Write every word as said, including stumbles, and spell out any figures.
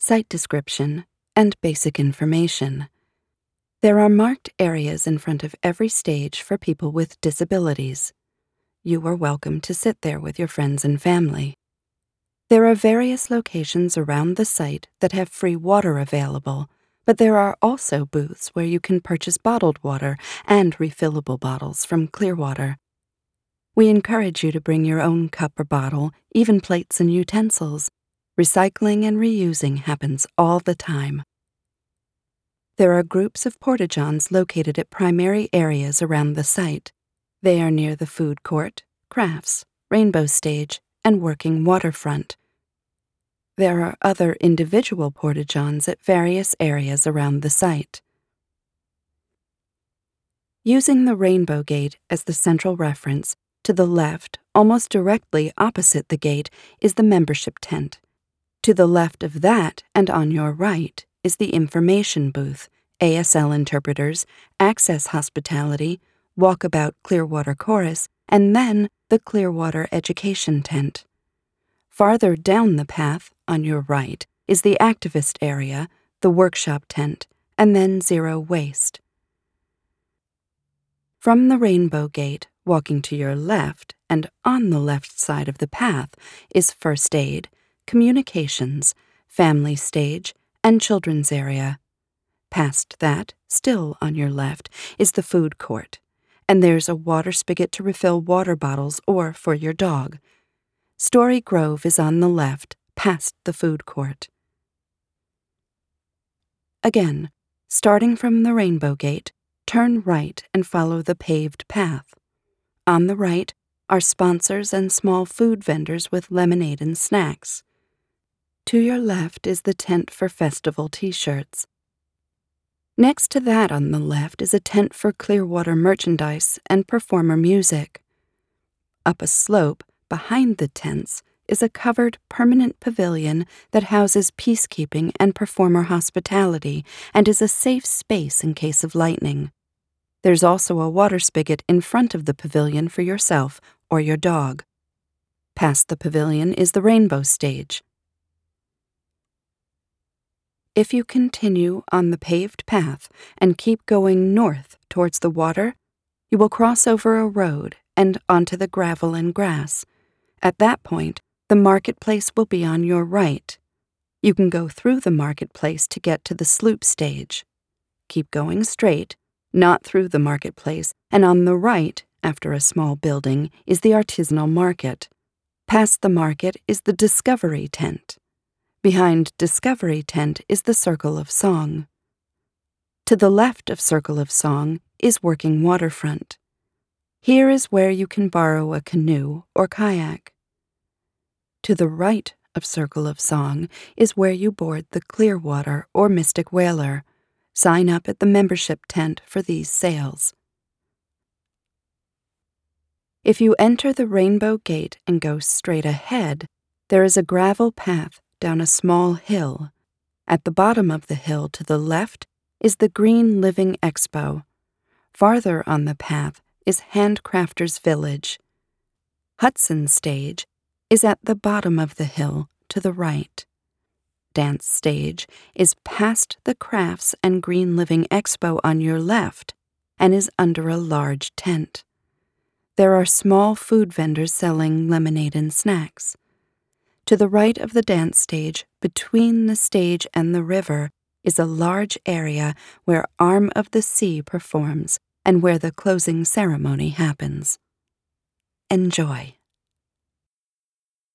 site description, and basic information. There are marked areas in front of every stage for people with disabilities. You are welcome to sit there with your friends and family. There are various locations around the site that have free water available, but there are also booths where you can purchase bottled water and refillable bottles from Clearwater. We encourage you to bring your own cup or bottle, even plates and utensils. Recycling and reusing happens all the time. There are groups of porta-johns located at primary areas around the site. They are near the food court, crafts, rainbow stage, and working waterfront. There are other individual porta-johns at various areas around the site. Using the Rainbow Gate as the central reference, to the left, almost directly opposite the gate, is the membership tent. To the left of that and on your right is the information booth, A S L interpreters, Access Hospitality, Walkabout Clearwater Chorus, and then the Clearwater Education Tent. Farther down the path, on your right, is the activist area, the workshop tent, and then Zero Waste. From the Rainbow Gate, walking to your left and on the left side of the path is First Aid, Communications, Family Stage, and Children's Area. Past that, still on your left, is the food court, and there's a water spigot to refill water bottles or for your dog. Story Grove is on the left, past the food court. Again, starting from the Rainbow Gate, turn right and follow the paved path. On the right are sponsors and small food vendors with lemonade and snacks. To your left is the tent for festival t-shirts. Next to that on the left is a tent for Clearwater merchandise and performer music. Up a slope, behind the tents, is a covered permanent pavilion that houses peacekeeping and performer hospitality and is a safe space in case of lightning. There's also a water spigot in front of the pavilion for yourself or your dog. Past the pavilion is the rainbow stage. If you continue on the paved path and keep going north towards the water, you will cross over a road and onto the gravel and grass. At that point, the marketplace will be on your right. You can go through the marketplace to get to the sloop stage. Keep going straight, not through the marketplace, and on the right, after a small building, is the artisanal market. Past the market is the Discovery Tent. Behind Discovery Tent is the Circle of Song. To the left of Circle of Song is Working Waterfront. Here is where you can borrow a canoe or kayak. To the right of Circle of Song is where you board the Clearwater or Mystic Whaler. Sign up at the membership tent for these sales. If you enter the Rainbow Gate and go straight ahead, there is a gravel path down a small hill. At the bottom of the hill to the left is the Green Living Expo. Farther on the path is Handcrafters Village. Hudson Stage is at the bottom of the hill to the right. Dance Stage is past the Crafts and Green Living Expo on your left and is under a large tent. There are small food vendors selling lemonade and snacks. To the right of the dance stage, between the stage and the river, is a large area where Arm of the Sea performs and where the closing ceremony happens. Enjoy.